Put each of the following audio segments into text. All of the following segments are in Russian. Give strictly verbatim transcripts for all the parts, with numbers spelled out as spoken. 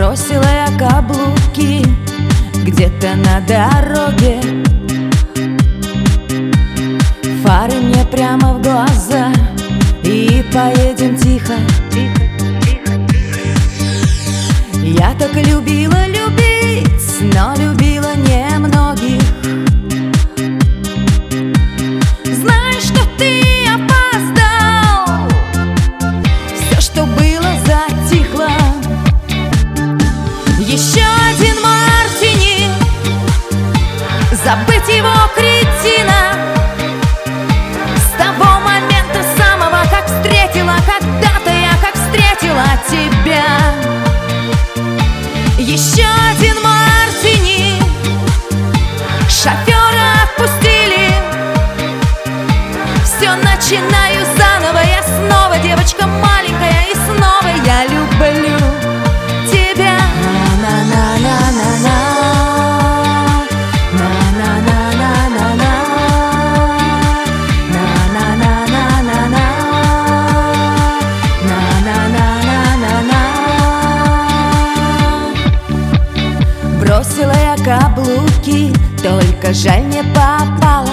Бросила я каблуки где-то на дороге, фары мне прямо в глаза, и поедем тихо. Я так любила любить, но любила немногих. Знаешь, что ты опоздал, все, что было, затихло. Еще один мартини, забыть его, кретина. С того момента самого, как встретила, когда-то я как встретила тебя. Еще один мартини, шофера отпустили. Все начинаю заново, я снова девочка маленькая, и снова я люблю тебя. На-на-на-на-на-на, на-на-на-на-на-на, на-на-на-на-на-на, на-на-на-на-на-на. Бросила я каблуки, только жаль не попала.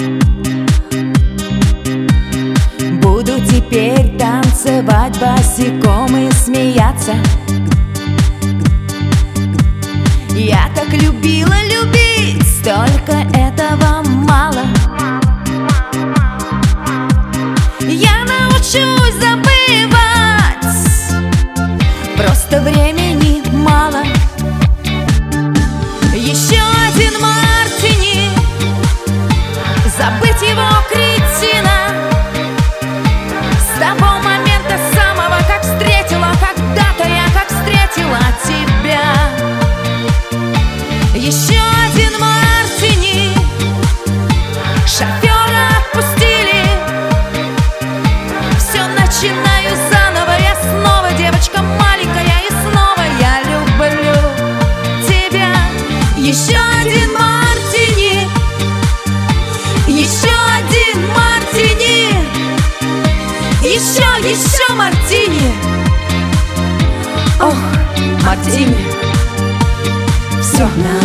Буду теперь танцевать босиком и смеяться. Я так любила любить, только этого мало. Я научусь забывать, просто времени мало. Еще один мартини, забыть его, кретина. С того момента самого, как встретила, когда-то я как встретила тебя. Еще один мартини, шофера отпустили. Все начинаю заново, я снова девочка маленькая, и снова я люблю тебя. Еще один мартини, еще один мартини, еще, еще мартини. Ох, мартини, все.